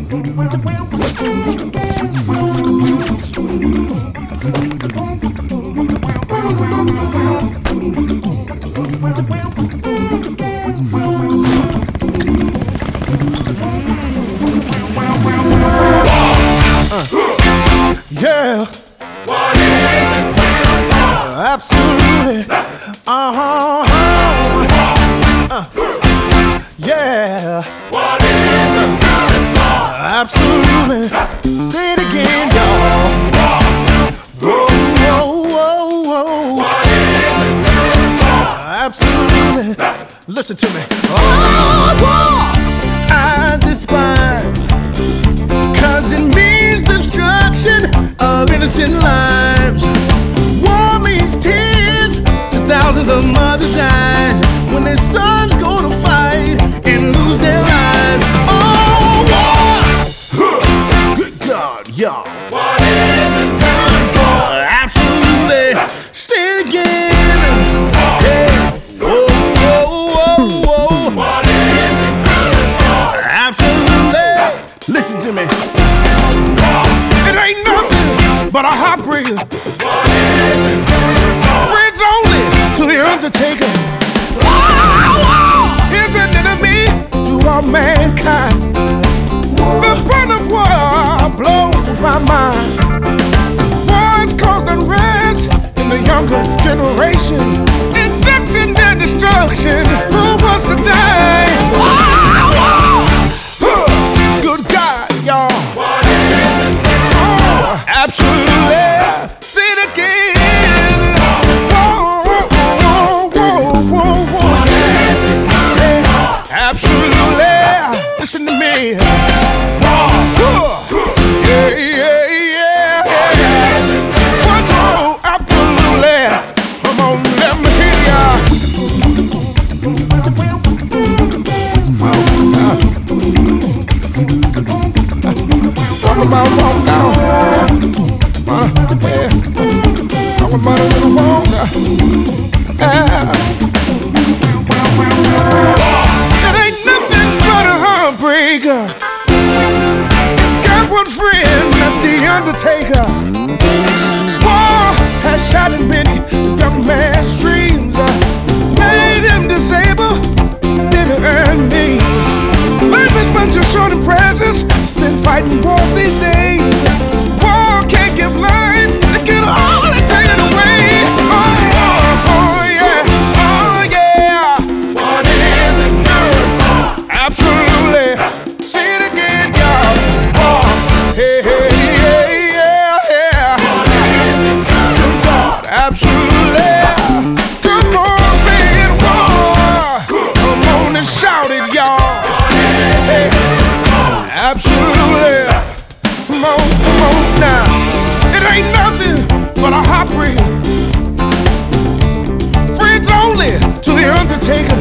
Yeah. What is it good for? Absolutely. Yeah. What is it good for? Absolutely. Say it again, y'all. Whoa, whoa, whoa, whoa. What is it good for? Absolutely. Listen to me. Oh, I despise, 'cause it means destruction of innocent lives. War means tears to thousands of mothers' eyes when their sons go to fight and lose their lives. Oh, war! Good God, y'all. What is it good for? Absolutely. Say it again. Yeah. Whoa, whoa, whoa, whoa. What is it good for? Absolutely. Listen to me. It ain't nothing but a heartbreaker. What is it good for? Friends only to the undertaker. He's an enemy to all mankind. The burn of war blows my mind. Wars caused unrest in the younger generation. Induction and destruction. Who wants to die? Good God, y'all. What is it good for? Absolutely. Say it again. Whoa, whoa, whoa, whoa, whoa. Yeah. Absolutely. Listen to me. Yeah, yeah, yeah, yeah. One more. Absolutely. Come on, let me hear ya. Talk about walk down. Yeah. Talk about a little walk down. It ain't nothing but a heartbreaker. It's got one friend, that's the undertaker. War has shattered many young man's dreams, made him disabled, bitter and mean. Life is but too short in presence, spent fighting wars these days. War can't give life, it can only take it away. Oh yeah, oh yeah. What is it good for? Absolutely. Say it again, y'all. Oh, hey, hey, yeah, yeah, yeah. What is it good for? Absolutely. Come on, say it, war. Come on and shout it, y'all. Hey, absolutely. Come on now. It ain't nothing but a heartbreaker. Friends only to the undertaker.